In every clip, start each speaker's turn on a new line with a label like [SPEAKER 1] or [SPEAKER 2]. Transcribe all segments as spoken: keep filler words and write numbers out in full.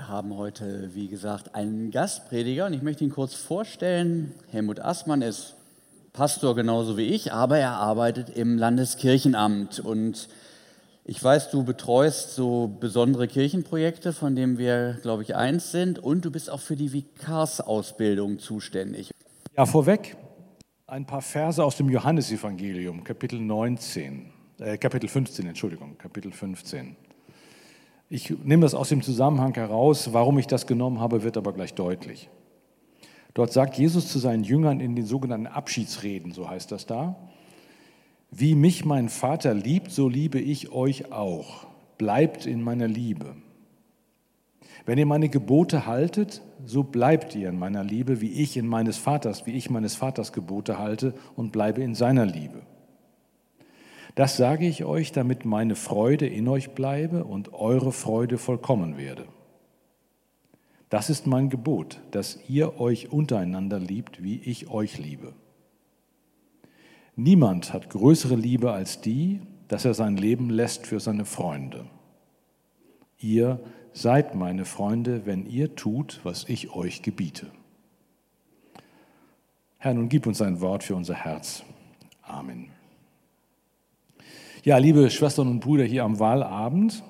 [SPEAKER 1] Wir haben heute, wie gesagt, einen Gastprediger und ich möchte ihn kurz vorstellen. Helmut Assmann ist Pastor genauso wie ich, aber er arbeitet im Landeskirchenamt und ich weiß, du betreust so besondere Kirchenprojekte, von denen wir, glaube ich, eins sind, und du bist auch für die Vikarsausbildung zuständig.
[SPEAKER 2] Ja, vorweg ein paar Verse aus dem Johannesevangelium, Kapitel neunzehn, äh, Kapitel fünfzehn, Entschuldigung, Kapitel fünfzehn. Ich nehme das aus dem Zusammenhang heraus, warum ich das genommen habe, wird aber gleich deutlich. Dort sagt Jesus zu seinen Jüngern in den sogenannten Abschiedsreden, so heißt das da: Wie mich mein Vater liebt, so liebe ich euch auch. Bleibt in meiner Liebe. Wenn ihr meine Gebote haltet, so bleibt ihr in meiner Liebe, wie ich in meines Vaters, wie ich meines Vaters Gebote halte und bleibe in seiner Liebe. Das sage ich euch, damit meine Freude in euch bleibe und eure Freude vollkommen werde. Das ist mein Gebot, dass ihr euch untereinander liebt, wie ich euch liebe. Niemand hat größere Liebe als die, dass er sein Leben lässt für seine Freunde. Ihr seid meine Freunde, wenn ihr tut, was ich euch gebiete. Herr, nun gib uns ein Wort für unser Herz. Amen. Ja, liebe Schwestern und Brüder hier am Wahlabend,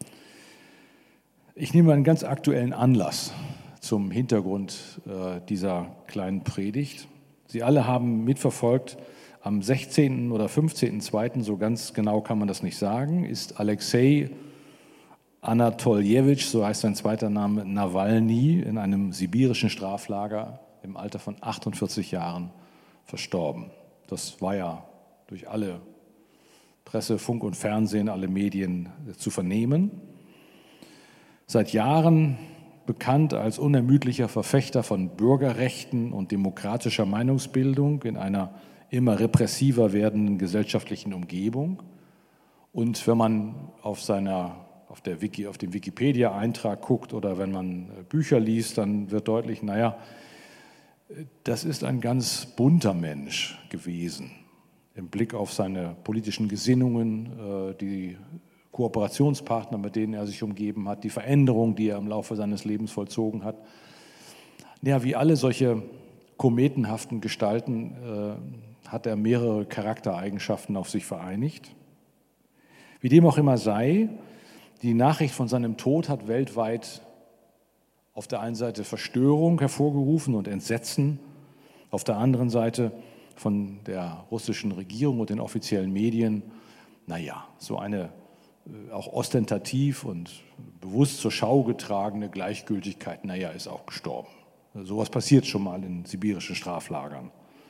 [SPEAKER 2] ich nehme einen ganz aktuellen Anlass zum Hintergrund äh, dieser kleinen Predigt. Sie alle haben mitverfolgt, am sechzehnten oder fünfzehnten zweiten, so ganz genau kann man das nicht sagen, ist Alexei Anatoljewitsch, so heißt sein zweiter Name, Nawalny, in einem sibirischen Straflager im Alter von achtundvierzig Jahren verstorben. Das war ja durch alle Presse, Funk und Fernsehen, alle Medien zu vernehmen. Seit Jahren bekannt als unermüdlicher Verfechter von Bürgerrechten und demokratischer Meinungsbildung in einer immer repressiver werdenden gesellschaftlichen Umgebung. Und wenn man auf, seiner, auf, der Wiki, auf dem Wikipedia-Eintrag guckt oder wenn man Bücher liest, dann wird deutlich, naja, das ist ein ganz bunter Mensch gewesen. Im Blick auf seine politischen Gesinnungen, die Kooperationspartner, mit denen er sich umgeben hat, die Veränderung, die er im Laufe seines Lebens vollzogen hat. Ja, wie alle solche kometenhaften Gestalten äh, hat er mehrere Charaktereigenschaften auf sich vereinigt. Wie dem auch immer sei, die Nachricht von seinem Tod hat weltweit auf der einen Seite Verstörung hervorgerufen und Entsetzen, auf der anderen Seite von der russischen Regierung und den offiziellen Medien, naja, so eine äh, auch ostentativ und bewusst zur Schau getragene Gleichgültigkeit, naja, ist auch gestorben. Sowas passiert schon mal in sibirischen Straflagern.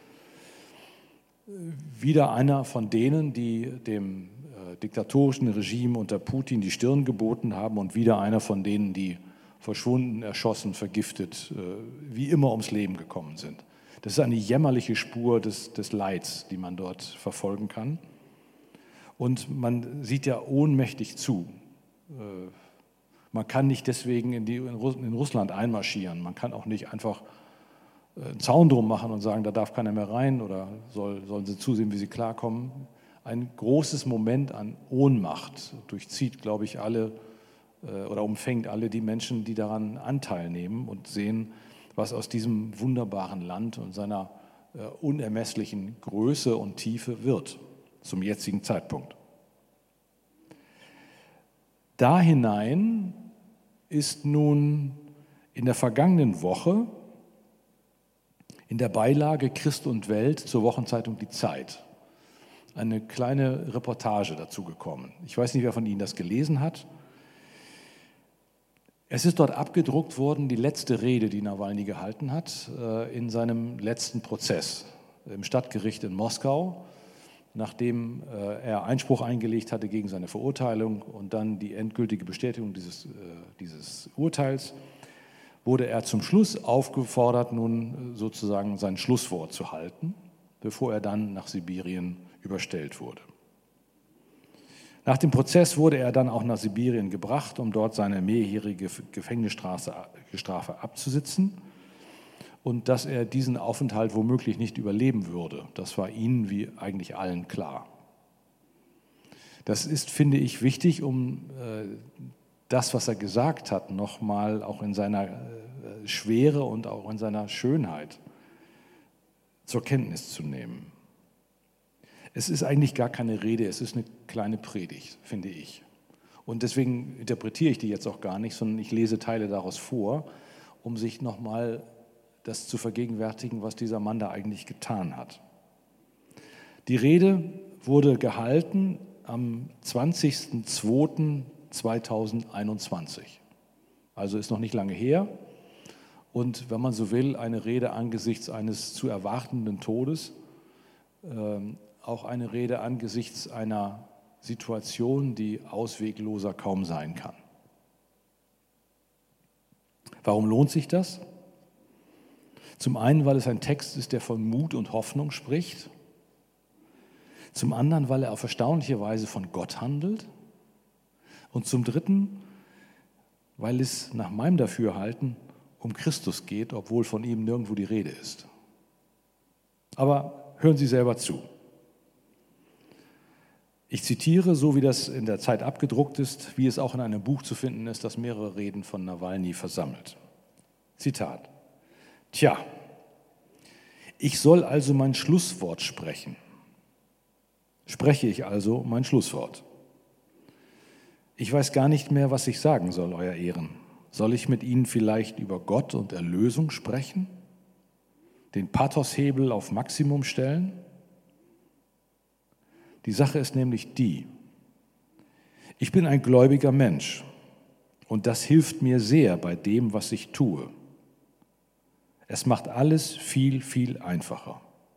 [SPEAKER 2] Wieder einer von denen, die dem äh, diktatorischen Regime unter Putin die Stirn geboten haben, und wieder einer von denen, die verschwunden, erschossen, vergiftet, äh, wie immer ums Leben gekommen sind. Das ist eine jämmerliche Spur des, des Leids, die man dort verfolgen kann. Und man sieht ja ohnmächtig zu. Man kann nicht deswegen in, die, in Russland einmarschieren. Man kann auch nicht einfach einen Zaun drum machen und sagen, da darf keiner mehr rein oder soll, sollen sie zusehen, wie sie klarkommen. Ein großes Moment an Ohnmacht durchzieht, glaube ich, alle oder umfängt alle die Menschen, die daran Anteil nehmen und sehen, was aus diesem wunderbaren Land und seiner äh, unermesslichen Größe und Tiefe wird, zum jetzigen Zeitpunkt. Da hinein ist nun in der vergangenen Woche in der Beilage Christ und Welt zur Wochenzeitung Die Zeit eine kleine Reportage dazu gekommen. Ich weiß nicht, wer von Ihnen das gelesen hat. Es ist dort abgedruckt worden, die letzte Rede, die Nawalny gehalten hat, in seinem letzten Prozess im Stadtgericht in Moskau, nachdem er Einspruch eingelegt hatte gegen seine Verurteilung und dann die endgültige Bestätigung dieses, dieses Urteils, wurde er zum Schluss aufgefordert, nun sozusagen sein Schlusswort zu halten, bevor er dann nach Sibirien überstellt wurde. Nach dem Prozess wurde er dann auch nach Sibirien gebracht, um dort seine mehrjährige Gefängnisstrafe abzusitzen. Und dass er diesen Aufenthalt womöglich nicht überleben würde, das war ihnen wie eigentlich allen klar. Das ist, finde ich, wichtig, um das, was er gesagt hat, nochmal auch in seiner Schwere und auch in seiner Schönheit zur Kenntnis zu nehmen. Es ist eigentlich gar keine Rede, es ist eine kleine Predigt, finde ich. Und deswegen interpretiere ich die jetzt auch gar nicht, sondern ich lese Teile daraus vor, um sich nochmal das zu vergegenwärtigen, was dieser Mann da eigentlich getan hat. Die Rede wurde gehalten am zwanzigsten zweiten zweitausendeinundzwanzig. Also ist noch nicht lange her. Und wenn man so will, eine Rede angesichts eines zu erwartenden Todes, ähm, auch eine Rede angesichts einer Situation, die auswegloser kaum sein kann. Warum lohnt sich das? Zum einen, weil es ein Text ist, der von Mut und Hoffnung spricht. Zum anderen, weil er auf erstaunliche Weise von Gott handelt. Und zum dritten, weil es nach meinem Dafürhalten um Christus geht, obwohl von ihm nirgendwo die Rede ist. Aber hören Sie selber zu. Ich zitiere, so wie das in der Zeit abgedruckt ist, wie es auch in einem Buch zu finden ist, das mehrere Reden von Nawalny versammelt. Zitat: Tja, ich soll also mein Schlusswort sprechen. Spreche ich also mein Schlusswort. Ich weiß gar nicht mehr, was ich sagen soll, Euer Ehren. Soll ich mit Ihnen vielleicht über Gott und Erlösung sprechen? Den Pathoshebel auf Maximum stellen? Die Sache ist nämlich die: Ich bin ein gläubiger Mensch und das hilft mir sehr bei dem, was ich tue. Es macht alles viel, viel einfacher.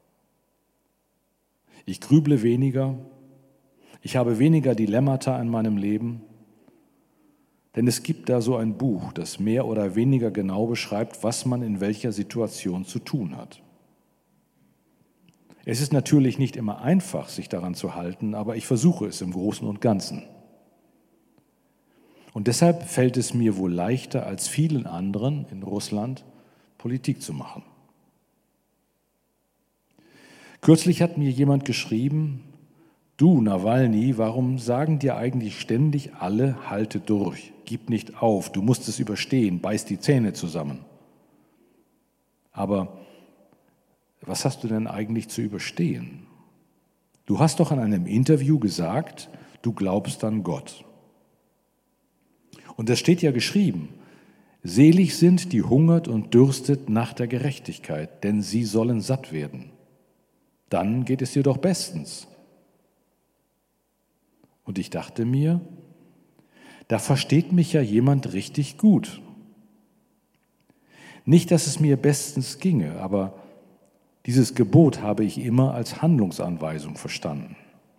[SPEAKER 2] Ich grüble weniger, ich habe weniger Dilemmata in meinem Leben, denn es gibt da so ein Buch, das mehr oder weniger genau beschreibt, was man in welcher Situation zu tun hat. Es ist natürlich nicht immer einfach, sich daran zu halten, aber ich versuche es im Großen und Ganzen. Und deshalb fällt es mir wohl leichter als vielen anderen in Russland, Politik zu machen. Kürzlich hat mir jemand geschrieben: Du, Nawalny, warum sagen dir eigentlich ständig alle, halte durch, gib nicht auf, du musst es überstehen, beiß die Zähne zusammen. Aber was hast du denn eigentlich zu überstehen? Du hast doch in einem Interview gesagt, du glaubst an Gott. Und das steht ja geschrieben: Selig sind, die hungert und dürstet nach der Gerechtigkeit, denn sie sollen satt werden. Dann geht es dir doch bestens. Und ich dachte mir, da versteht mich ja jemand richtig gut. Nicht, dass es mir bestens ginge, aber dieses Gebot habe ich immer als Handlungsanweisung verstanden.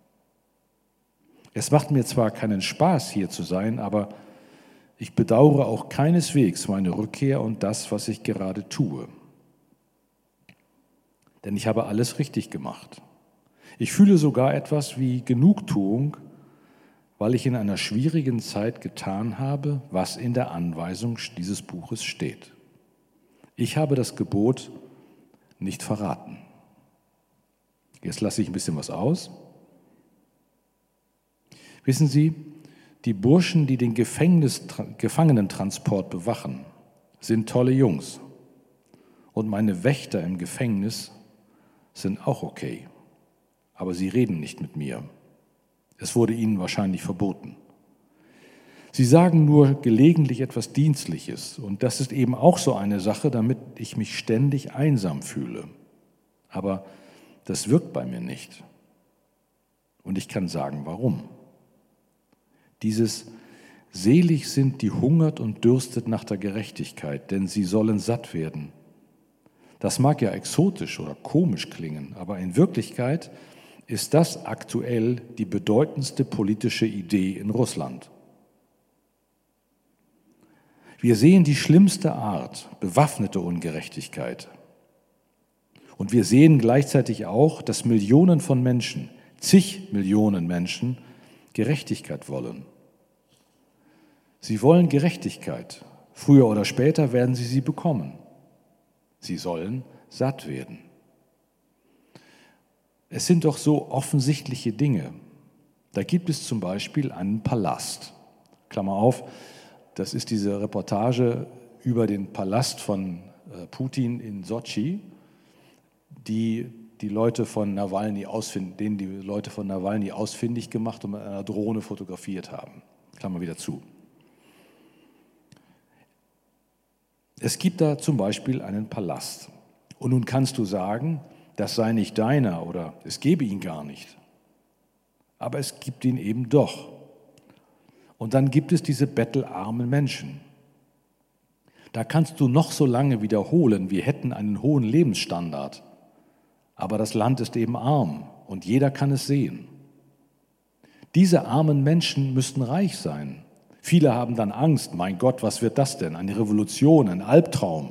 [SPEAKER 2] Es macht mir zwar keinen Spaß, hier zu sein, aber ich bedauere auch keineswegs meine Rückkehr und das, was ich gerade tue. Denn ich habe alles richtig gemacht. Ich fühle sogar etwas wie Genugtuung, weil ich in einer schwierigen Zeit getan habe, was in der Anweisung dieses Buches steht. Ich habe das Gebot nicht verraten. Jetzt lasse ich ein bisschen was aus. Wissen Sie, die Burschen, die den Gefängnis, Gefangenentransport bewachen, sind tolle Jungs. Und meine Wächter im Gefängnis sind auch okay. Aber sie reden nicht mit mir. Es wurde ihnen wahrscheinlich verboten. Sie sagen nur gelegentlich etwas Dienstliches. Und das ist eben auch so eine Sache, damit ich mich ständig einsam fühle. Aber das wirkt bei mir nicht. Und ich kann sagen, warum. Dieses Selig sind, die hungert und dürstet nach der Gerechtigkeit, denn sie sollen satt werden. Das mag ja exotisch oder komisch klingen, aber in Wirklichkeit ist das aktuell die bedeutendste politische Idee in Russland. Wir sehen die schlimmste Art, bewaffnete Ungerechtigkeit. Und wir sehen gleichzeitig auch, dass Millionen von Menschen, zig Millionen Menschen, Gerechtigkeit wollen. Sie wollen Gerechtigkeit. Früher oder später werden sie sie bekommen. Sie sollen satt werden. Es sind doch so offensichtliche Dinge. Da gibt es zum Beispiel einen Palast. Klammer auf, Das ist diese Reportage über den Palast von Putin in Sotschi, die die Leute von Nawalny ausfindig, den die Leute von Nawalny ausfindig gemacht und mit einer Drohne fotografiert haben. Klammer wieder zu. Es gibt da zum Beispiel einen Palast. Und nun kannst du sagen, das sei nicht deiner oder es gebe ihn gar nicht. Aber es gibt ihn eben doch. Und dann gibt es diese bettelarmen Menschen. Da kannst du noch so lange wiederholen, wir hätten einen hohen Lebensstandard. Aber das Land ist eben arm und jeder kann es sehen. Diese armen Menschen müssten reich sein. Viele haben dann Angst, mein Gott, was wird das denn? Eine Revolution, ein Albtraum.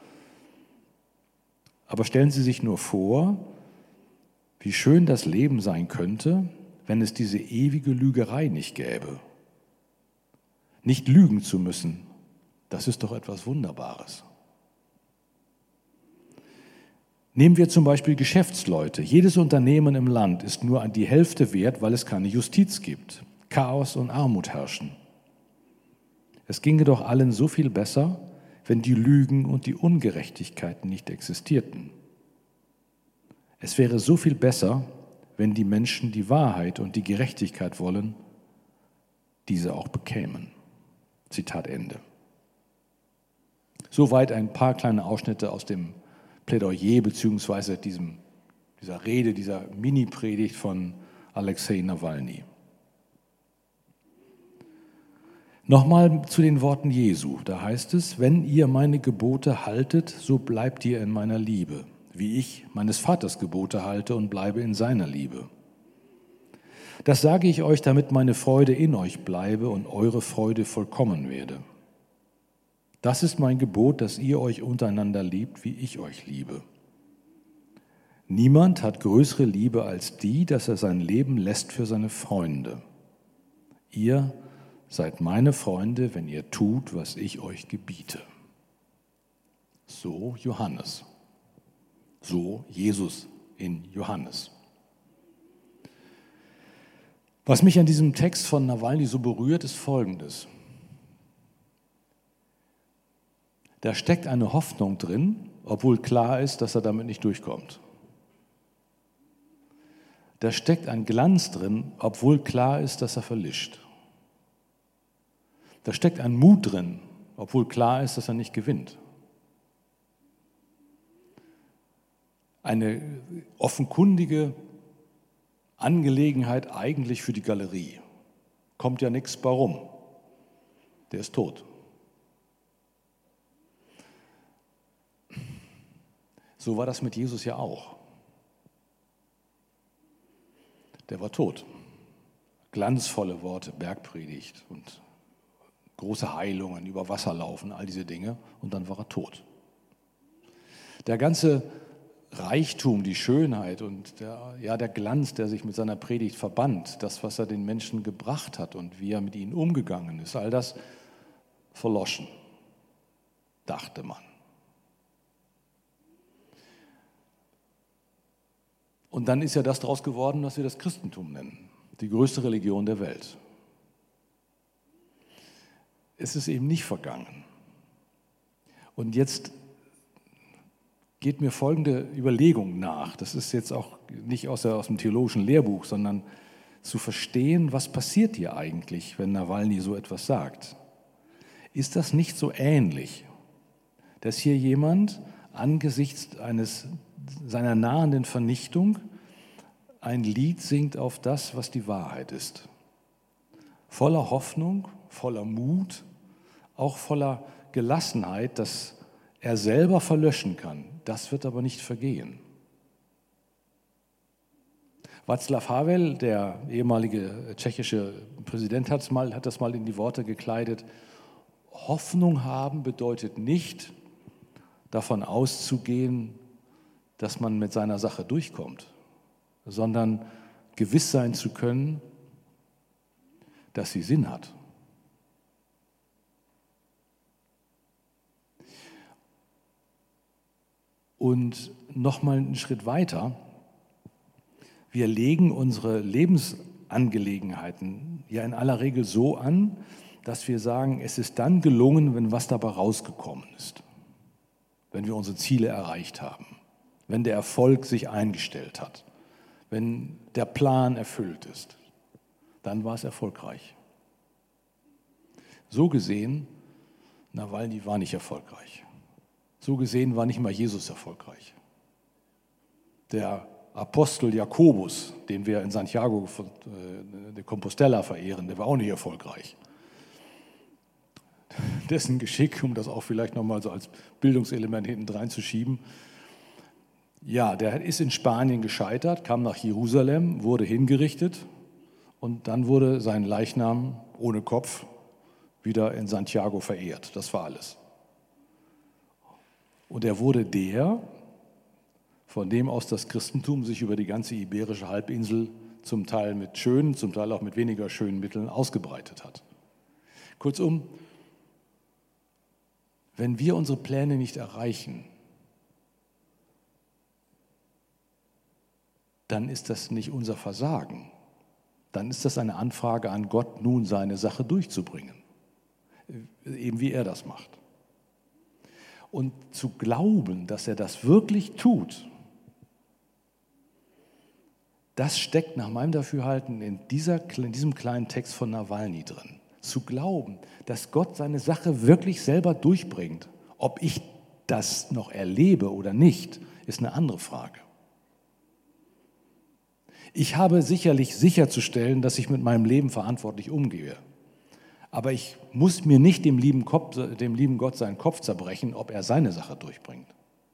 [SPEAKER 2] Aber stellen Sie sich nur vor, wie schön das Leben sein könnte, wenn es diese ewige Lügerei nicht gäbe. Nicht lügen zu müssen, das ist doch etwas Wunderbares. Nehmen wir zum Beispiel Geschäftsleute. Jedes Unternehmen im Land ist nur an die Hälfte wert, weil es keine Justiz gibt. Chaos und Armut herrschen. Es ginge doch allen so viel besser, wenn die Lügen und die Ungerechtigkeiten nicht existierten. Es wäre so viel besser, wenn die Menschen die Wahrheit und die Gerechtigkeit wollen, diese auch bekämen. Zitat Ende. Soweit ein paar kleine Ausschnitte aus dem Plädoyer beziehungsweise diesem, dieser Rede, dieser Mini-Predigt von Alexei Nawalny. Nochmal zu den Worten Jesu. Da heißt es, wenn ihr meine Gebote haltet, so bleibt ihr in meiner Liebe, wie ich meines Vaters Gebote halte und bleibe in seiner Liebe. Das sage ich euch, damit meine Freude in euch bleibe und eure Freude vollkommen werde. Das ist mein Gebot, dass ihr euch untereinander liebt, wie ich euch liebe. Niemand hat größere Liebe als die, dass er sein Leben lässt für seine Freunde. Ihr seid meine Freunde, wenn ihr tut, was ich euch gebiete. So Johannes. So Jesus in Johannes. Was mich an diesem Text von Nawalny so berührt, ist Folgendes. Da steckt eine Hoffnung drin, obwohl klar ist, dass er damit nicht durchkommt. Da steckt ein Glanz drin, obwohl klar ist, dass er verlischt. Da steckt ein Mut drin, obwohl klar ist, dass er nicht gewinnt. Eine offenkundige Angelegenheit eigentlich für die Galerie. Kommt ja nichts bei rum. Der ist tot. So war das mit Jesus ja auch. Der war tot. Glanzvolle Worte, Bergpredigt und große Heilungen, über Wasser laufen, all diese Dinge. Und dann war er tot. Der ganze Reichtum, die Schönheit und der, ja, der Glanz, der sich mit seiner Predigt verband, das, was er den Menschen gebracht hat und wie er mit ihnen umgegangen ist, all das verloschen, dachte man. Und dann ist ja das daraus geworden, was wir das Christentum nennen, die größte Religion der Welt. Es ist eben nicht vergangen. Und jetzt geht mir folgende Überlegung nach. Das ist jetzt auch nicht aus, der, aus dem theologischen Lehrbuch, sondern zu verstehen, was passiert hier eigentlich, wenn Nawalny so etwas sagt. Ist das nicht so ähnlich, dass hier jemand angesichts eines seiner nahenden Vernichtung ein Lied singt auf das, was die Wahrheit ist? Voller Hoffnung, voller Mut, auch voller Gelassenheit, dass er selber verlöschen kann. Das wird aber nicht vergehen. Václav Havel, der ehemalige tschechische Präsident, hat, mal, hat das mal in die Worte gekleidet: Hoffnung haben bedeutet nicht, davon auszugehen, dass man mit seiner Sache durchkommt, sondern gewiss sein zu können, dass sie Sinn hat. Und nochmal einen Schritt weiter: Wir legen unsere Lebensangelegenheiten ja in aller Regel so an, dass wir sagen, es ist dann gelungen, wenn was dabei rausgekommen ist, wenn wir unsere Ziele erreicht haben, wenn der Erfolg sich eingestellt hat, wenn der Plan erfüllt ist, dann war es erfolgreich. So gesehen, Nawalny war nicht erfolgreich. So gesehen war nicht mal Jesus erfolgreich. Der Apostel Jakobus, den wir in Santiago de Compostela verehren, der war auch nicht erfolgreich. Dessen Geschick, um das auch vielleicht nochmal so als Bildungselement hinten rein zu schieben, ja, der ist in Spanien gescheitert, kam nach Jerusalem, wurde hingerichtet und dann wurde sein Leichnam ohne Kopf wieder in Santiago verehrt. Das war alles. Und er wurde der, von dem aus das Christentum sich über die ganze iberische Halbinsel zum Teil mit schönen, zum Teil auch mit weniger schönen Mitteln ausgebreitet hat. Kurzum, wenn wir unsere Pläne nicht erreichen, dann ist das nicht unser Versagen. Dann ist das eine Anfrage an Gott, nun seine Sache durchzubringen. Eben wie er das macht. Und zu glauben, dass er das wirklich tut, das steckt nach meinem Dafürhalten in, dieser, in diesem kleinen Text von Nawalny drin. Zu glauben, dass Gott seine Sache wirklich selber durchbringt. Ob ich das noch erlebe oder nicht, ist eine andere Frage. Ich habe sicherlich sicherzustellen, dass ich mit meinem Leben verantwortlich umgehe. Aber ich muss mir nicht dem lieben, Kopf, dem lieben Gott seinen Kopf zerbrechen, ob er seine Sache durchbringt.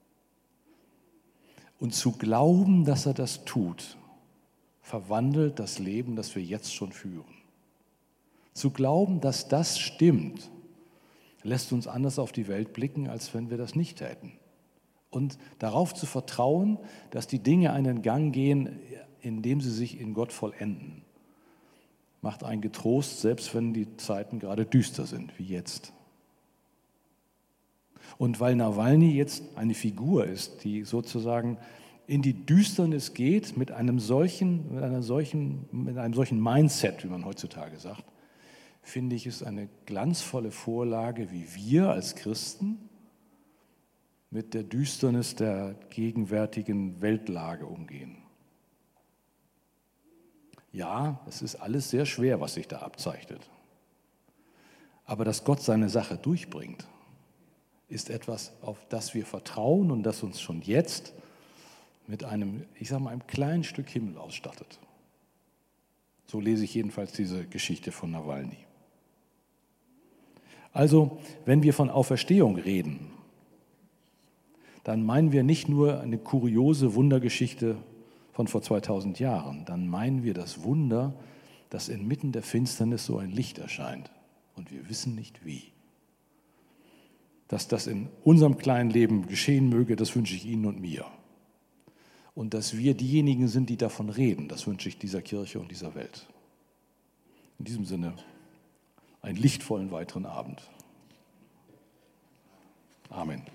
[SPEAKER 2] Und zu glauben, dass er das tut, verwandelt das Leben, das wir jetzt schon führen. Zu glauben, dass das stimmt, lässt uns anders auf die Welt blicken, als wenn wir das nicht täten. Und darauf zu vertrauen, dass die Dinge einen Gang gehen, indem sie sich in Gott vollenden, macht einen getrost, selbst wenn die Zeiten gerade düster sind, wie jetzt. Und weil Nawalny jetzt eine Figur ist, die sozusagen in die Düsternis geht mit einem solchen, mit einer solchen, mit einem solchen Mindset, wie man heutzutage sagt, finde ich es eine glanzvolle Vorlage, wie wir als Christen mit der Düsternis der gegenwärtigen Weltlage umgehen. Ja, es ist alles sehr schwer, was sich da abzeichnet. Aber dass Gott seine Sache durchbringt, ist etwas, auf das wir vertrauen und das uns schon jetzt mit einem, ich sage mal, einem kleinen Stück Himmel ausstattet. So lese ich jedenfalls diese Geschichte von Nawalny. Also, wenn wir von Auferstehung reden, dann meinen wir nicht nur eine kuriose Wundergeschichte von vor zweitausend Jahren, dann meinen wir das Wunder, dass inmitten der Finsternis so ein Licht erscheint und wir wissen nicht wie. Dass das in unserem kleinen Leben geschehen möge, das wünsche ich Ihnen und mir. Und dass wir diejenigen sind, die davon reden, das wünsche ich dieser Kirche und dieser Welt. In diesem Sinne, einen lichtvollen weiteren Abend. Amen.